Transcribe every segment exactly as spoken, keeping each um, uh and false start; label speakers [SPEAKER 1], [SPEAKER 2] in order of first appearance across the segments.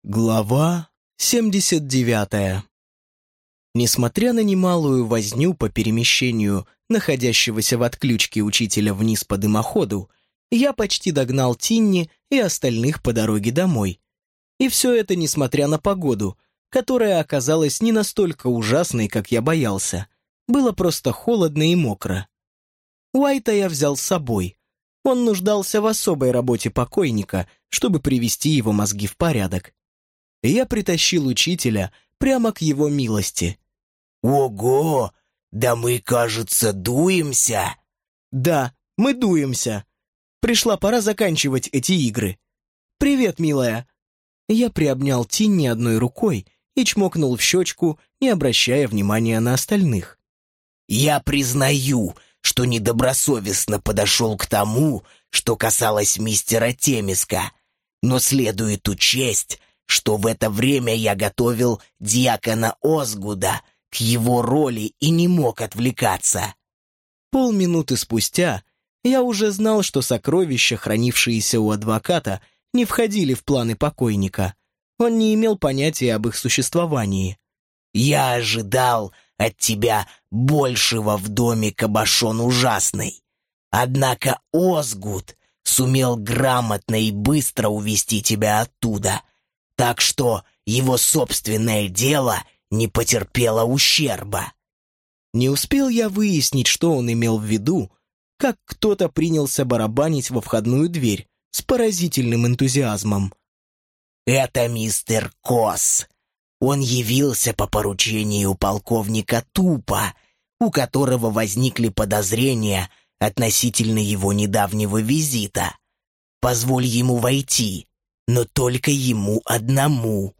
[SPEAKER 1] Глава семьдесят девятая. Несмотря на немалую возню по перемещению находящегося в отключке учителя вниз по дымоходу, я почти догнал Тинни и остальных по дороге домой. И все это несмотря на погоду, которая оказалась не настолько ужасной, как я боялся. Было просто холодно и мокро. Уайта я взял с собой. Он нуждался в особой работе покойника, чтобы привести его мозги в порядок. Я притащил учителя прямо к его милости.
[SPEAKER 2] «Ого! Да мы, кажется, дуемся!»
[SPEAKER 1] «Да, мы дуемся. Пришла пора заканчивать эти игры. Привет, милая!» Я приобнял Тинни одной рукой и чмокнул в щечку, не обращая внимания на остальных.
[SPEAKER 2] «Я признаю, что недобросовестно подошел к тому, что касалось мистера Темиска, но следует учесть, что в это время я готовил дьякона Озгуда к его роли и не мог отвлекаться».
[SPEAKER 1] Полминуты спустя я уже знал, что сокровища, хранившиеся у адвоката, не входили в планы покойника. Он не имел понятия об их существовании.
[SPEAKER 2] «Я ожидал от тебя большего в доме Кабошон Ужасный. Однако Озгуд сумел грамотно и быстро увести тебя оттуда, так что его собственное дело не потерпело ущерба».
[SPEAKER 1] Не успел я выяснить, что он имел в виду, как кто-то принялся барабанить во входную дверь с поразительным энтузиазмом.
[SPEAKER 2] «Это мистер Кос. Он явился по поручению полковника Тупа, у которого возникли подозрения относительно его недавнего визита. Позволь ему войти, но только ему одному».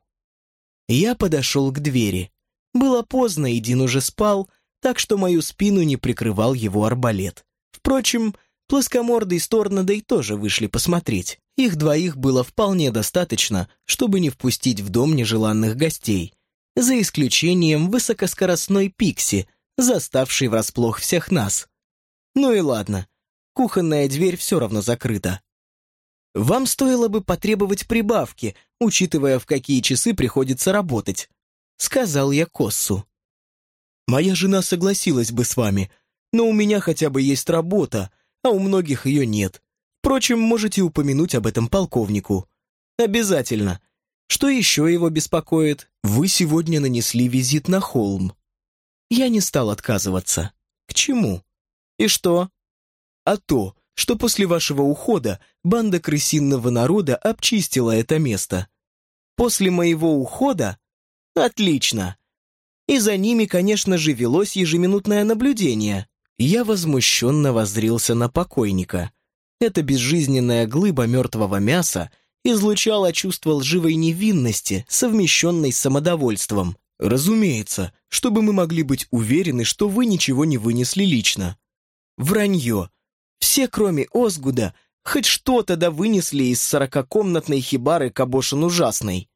[SPEAKER 1] Я подошел к двери. Было поздно, и Дин уже спал, так что мою спину не прикрывал его арбалет. Впрочем, плоскомордый с Торнадой тоже вышли посмотреть. Их двоих было вполне достаточно, чтобы не впустить в дом нежеланных гостей, за исключением высокоскоростной Пикси, заставшей врасплох всех нас. Ну и ладно, кухонная дверь все равно закрыта. «Вам стоило бы потребовать прибавки, учитывая, в какие часы приходится работать», — сказал я Коссу. «Моя жена согласилась бы с вами, но у меня хотя бы есть работа, а у многих ее нет. Впрочем, можете упомянуть об этом полковнику. Обязательно. Что еще его беспокоит? Вы сегодня нанесли визит на холм». Я не стал отказываться. К чему? И что? А то, что после вашего ухода банда крысиного народа обчистила это место. После моего ухода? Отлично. И за ними, конечно же, велось ежеминутное наблюдение. Я возмущенно воззрился на покойника. Эта безжизненная глыба мертвого мяса излучала чувство лживой невинности, совмещенной с самодовольством. Разумеется, чтобы мы могли быть уверены, что вы ничего не вынесли лично. Вранье. Все, кроме Озгуда, хоть что-то да вынесли из сорокакомнатной хибары Кабошон Ужасной.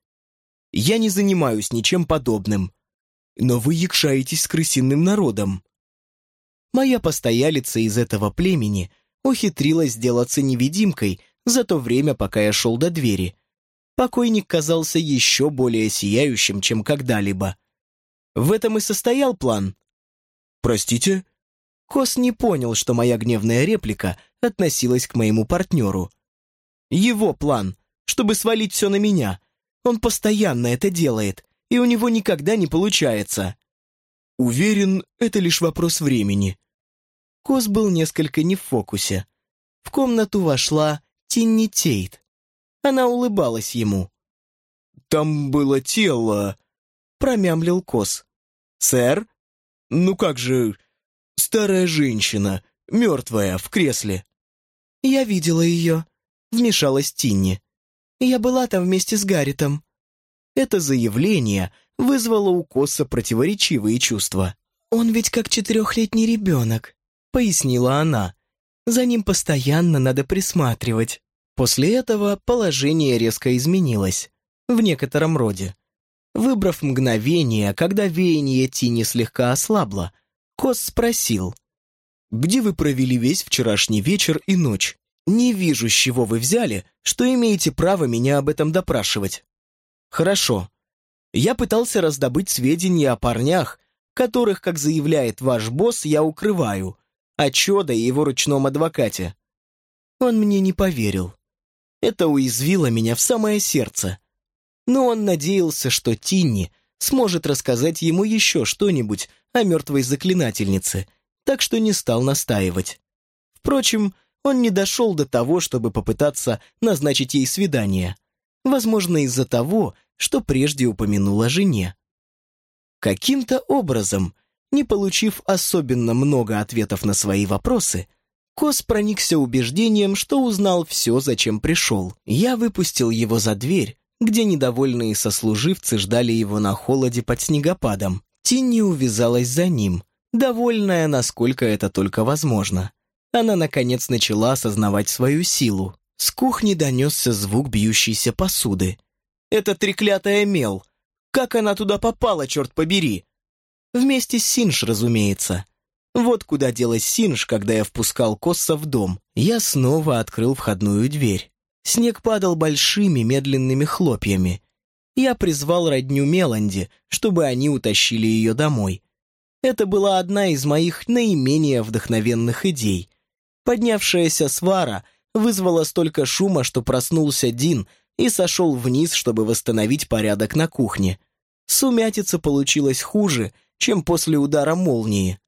[SPEAKER 1] Я не занимаюсь ничем подобным. Но вы якшаетесь с крысиным народом. Моя постоялица из этого племени ухитрилась сделаться невидимкой за то время, пока я шел до двери. Покойник казался еще более сияющим, чем когда-либо. В этом и состоял план. Простите? Кос не понял, что моя гневная реплика относилась к моему партнеру. Его план, чтобы свалить все на меня. Он постоянно это делает, и у него никогда не получается. Уверен, это лишь вопрос времени. Кос был несколько не в фокусе. В комнату вошла Тинни Тейт. Она улыбалась ему. «Там было тело», — промямлил Кос. «Сэр? Ну как же, старая женщина, мертвая, в кресле». «Я видела ее», — вмешалась Тинни. «Я была там вместе с Гарритом». Это заявление вызвало у Коса противоречивые чувства. «Он ведь как четырехлетний ребенок», — пояснила она. «За ним постоянно надо присматривать». После этого положение резко изменилось, в некотором роде. Выбрав мгновение, когда веяние Тини слегка ослабло, Кос спросил: «Где вы провели весь вчерашний вечер и ночь? Не вижу, с чего вы взяли, что имеете право меня об этом допрашивать». Хорошо. Я пытался раздобыть сведения о парнях, которых, как заявляет ваш босс, я укрываю, о Чода и его ручном адвокате. Он мне не поверил. Это уязвило меня в самое сердце. Но он надеялся, что Тинни сможет рассказать ему еще что-нибудь о мертвой заклинательнице, так что не стал настаивать. Впрочем, он не дошел до того, чтобы попытаться назначить ей свидание. Возможно, из-за того, что прежде упомянул о жене. Каким-то образом, не получив особенно много ответов на свои вопросы, Кос проникся убеждением, что узнал все, зачем пришел. Я выпустил его за дверь, где недовольные сослуживцы ждали его на холоде под снегопадом. Тинни увязалась за ним, довольная, насколько это только возможно. Она, наконец, начала осознавать свою силу. С кухни донесся звук бьющейся посуды. «Это треклятая Мел! Как она туда попала, черт побери!» Вместе с Синж, разумеется. Вот куда делась Синж, когда я впускал Косса в дом. Я снова открыл входную дверь. Снег падал большими медленными хлопьями. Я призвал родню Меланди, чтобы они утащили ее домой. Это была одна из моих наименее вдохновенных идей. Поднявшаяся свара вызвала столько шума, что проснулся Дин и сошел вниз, чтобы восстановить порядок на кухне. Сумятица получилась хуже, чем после удара молнии.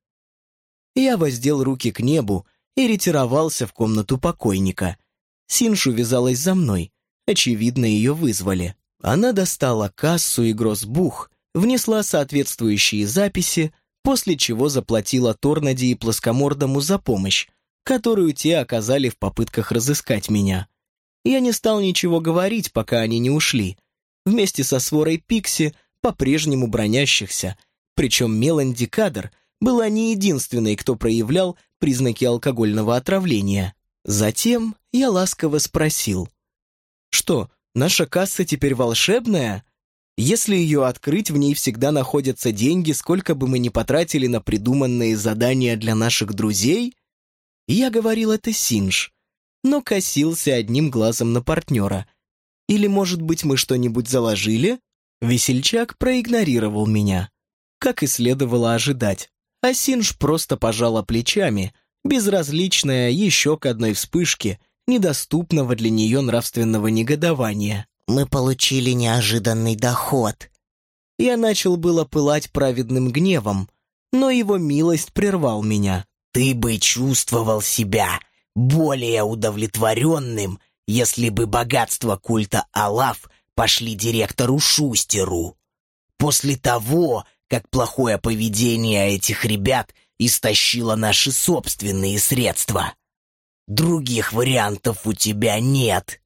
[SPEAKER 1] Я воздел руки к небу и ретировался в комнату покойника. Синж увязалась за мной. Очевидно, ее вызвали. Она достала кассу и гроссбух, внесла соответствующие записи, после чего заплатила Торнади и Плоскомордому за помощь, которую те оказали в попытках разыскать меня. Я не стал ничего говорить, пока они не ушли. Вместе со сворой Пикси, по-прежнему бронящихся, причем Меланди Кадр была не единственной, кто проявлял признаки алкогольного отравления. Затем я ласково спросил: «Что, наша касса теперь волшебная? Если ее открыть, в ней всегда находятся деньги, сколько бы мы ни потратили на придуманные задания для наших друзей?» Я говорил это Синж, но косился одним глазом на партнера. «Или, может быть, мы что-нибудь заложили?» Весельчак проигнорировал меня, как и следовало ожидать, а Синж просто пожала плечами, безразличная еще к одной вспышке недоступного для нее нравственного негодования.
[SPEAKER 2] «Мы получили неожиданный доход».
[SPEAKER 1] Я начал было пылать праведным гневом, но его милость прервал меня.
[SPEAKER 2] «Ты бы чувствовал себя более удовлетворенным, если бы богатства культа Алаф пошли директору Шустеру. После того, как плохое поведение этих ребят истощило наши собственные средства. Других вариантов у тебя нет».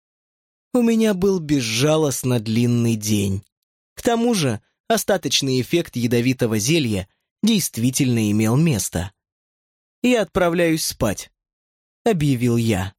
[SPEAKER 1] У меня был безжалостно длинный день. К тому же остаточный эффект ядовитого зелья действительно имел место. «Я отправляюсь спать», — объявил я.